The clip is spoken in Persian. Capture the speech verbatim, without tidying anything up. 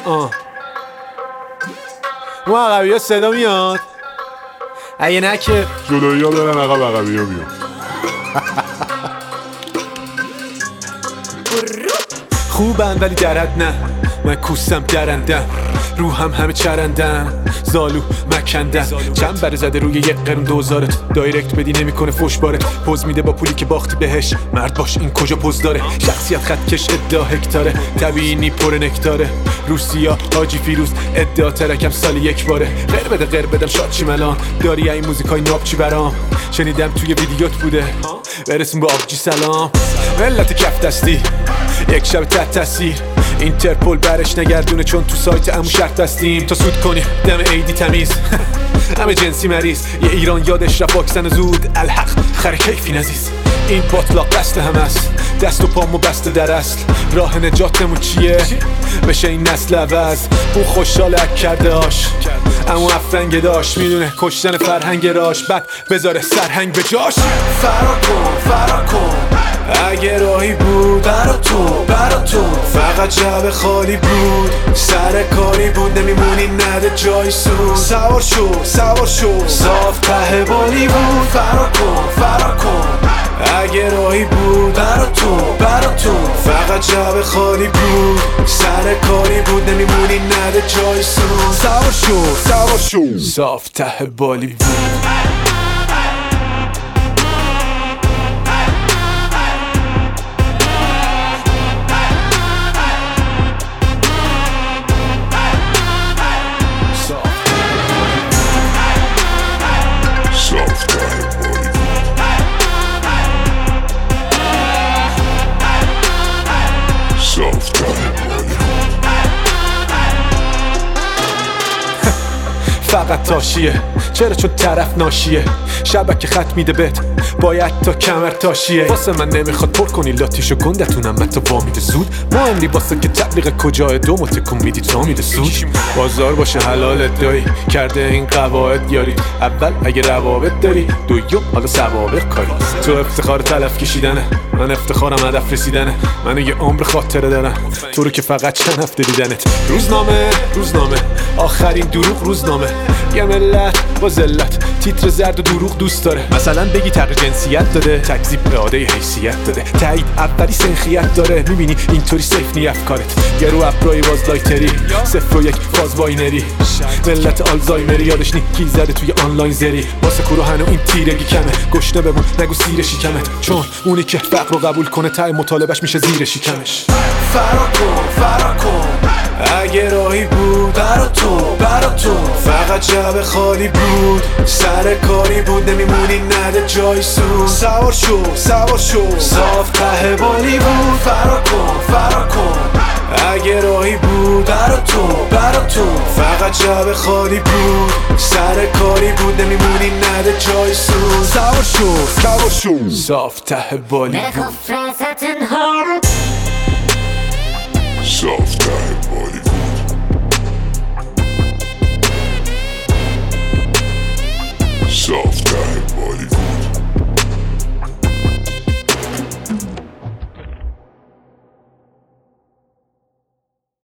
آه اون عقبی ها صدا میاد اگه نه که جلوی ها برن عقب عقبی ها بیان. خوبن ولی درد نه، من کوسم درندم، روحم همه چرندم، زالو مکندم، چند بره زده روی یک قرون دوزارت، دایرکت بدی نمیکنه فوش بارت، پوز میده با پولی که باختی بهش، مرد باش این کجا پوز داره، شخصیت خط کش ادعا هکتاره، طبیعی پر نکتاره، روسیا حاجی فیروز ادعا ترکم سالی یک باره، غیر بده غیر بدم شاد چی ملان، داری این موزیکای ناب چی برام، شنیدم توی ویدیوت بوده، برسون با آبجی سلام، ملت کف دستی یک شب تحت تاثیر، اینترپول برش نگردونه چون تو سایت امو شرط هستیم، تا سود کنی دم ایدی تمیز همه جنسی مریض، یه ایران یادش رفت واکسن زود الحق خر کیفی نزیز، این باطلاق دست هم است، دست و پامو بسته در اصل، راه نجاتمون چیه؟ بشه این نسل عوض، اون خوشحال اک کرده هاش امو افرنگ داشت، میدونه کشتن فرهنگ راش، بعد بذاره سرهنگ به جاش، فرا کن فرا کن اگه راهی بود برا تو برا تو، فقط جعب خالی بود سر کاری بود، نمیمونی نده جای سو، سوار شو سوار شو صاف ته بالی بود، فرا کن فرا کن اگه راهی بود برا تو برا تو، فقط جعب خالی بود سر کاری بود، نمیمونی نده جای سو، سوار شو سوار شو صاف ته بالی بود. فقط تاشیه چرا چون طرف ناشیه، شبکه خط میده بهت باید تا کمر تاشیه، واسه من نمیخواد پر کنی لاتیشو گندتونم من تا وامیده زود، مهم نی واسه که تبلیغ کجای دومو تکون میدی تا میده سود، بازار باشه حلال ادعایی کرده این قواعد یاری، اول اگه روابط داری، دوم حالا سوابق کاری، تو افتخار تلف کشیدنه، من افتخارم هدف رسیدنه، من یه عمر خاطره دارم تو رو که فقط چند هفته دیدنت، روزنامه روزنامه آخرین دروغ روزنامه، یه ملت با ذلت تیتر زرد و دروغ دوست داره، مثلا بگی تغییر جنسیت داده، تکذیب اراده حیثیت داده، تایید اولی سنخیت داره، میبینی اینطوری سیف نی افکارت، گرو ابرای بازلایتری صفر و یک فاز باینری، ملت آلزایمری یادش نی کی زده توی آنلاین زری، واسه کوروهنو این تیرگی کمه، گشنه بمون نگو سیر شکمت، چون اونی که فقر رو قبول کنه تای مطالبهش میشه زیر شکمش، فرا کن فرا کن اگه راهی بود برا تو برا تو، فقط جعب خالی بود سر کاری بود، نمیمونی نده جای سو، سوار شو سوار شو صاف ته بالی بود، فرا کن فرا کن اگه راهی بود برا تو برا تو، فقط جعب خالی بود سر کاری بود، نمیمونی نده جای سو، سوار شو سوار شو صاف ته بالی بود، صاف ته بالی بود. So